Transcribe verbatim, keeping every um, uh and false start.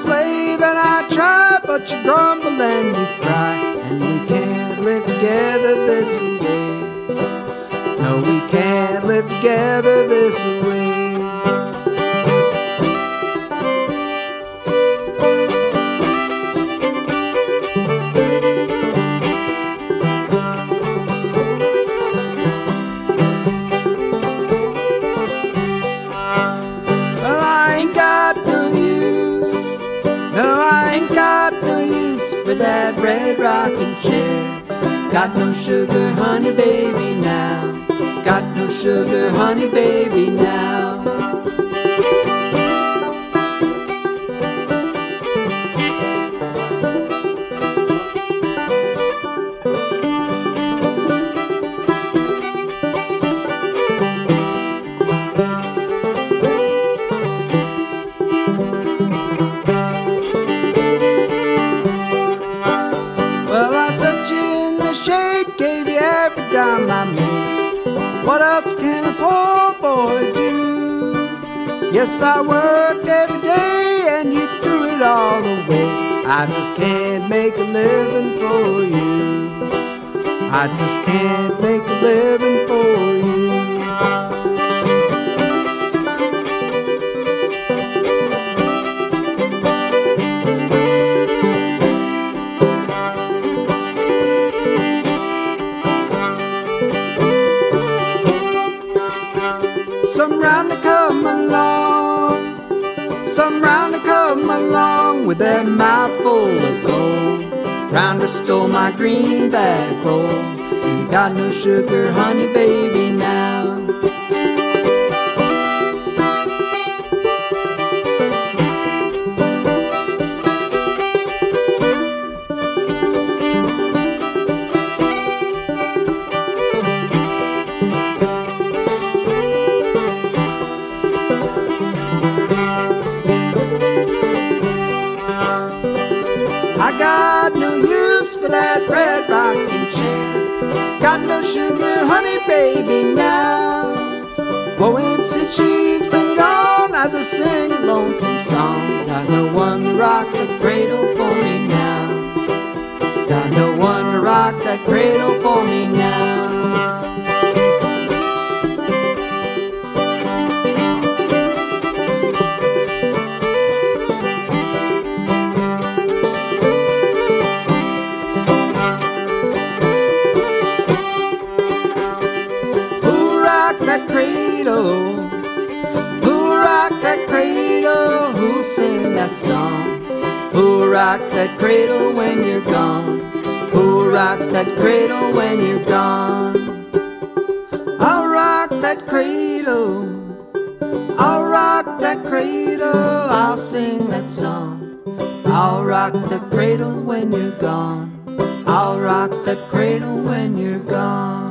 slave and I try, but you grumble and you cry, and we can't live together this way. No, we can't live together this way. That red rocking chair. Got no sugar, honey, baby, now. Got no sugar, honey, baby, now. Dime I made. What else can a poor boy do? Yes, I worked every day and you threw it all away. I just can't make a living for you. I just can't make a living for you. Some round to come along, some round to come along with their mouth full of gold. Round to stole my greenback roll, and got no sugar, honey, baby, now. I got no use for that red rocking chair. Got no sugar, honey, baby, now. Oh, and since she's been gone, I just sing a lonesome song. Got no one to rock the cradle for me now. Got no one to rock that cradle for me now. That cradle, who rocked that cradle, who sang that song, who rocked that cradle when you're gone, who rocked that cradle when you're gone. I'll rock that cradle, I'll rock that cradle, I'll sing that song, I'll rock that cradle when you're gone, I'll rock that cradle when you're gone.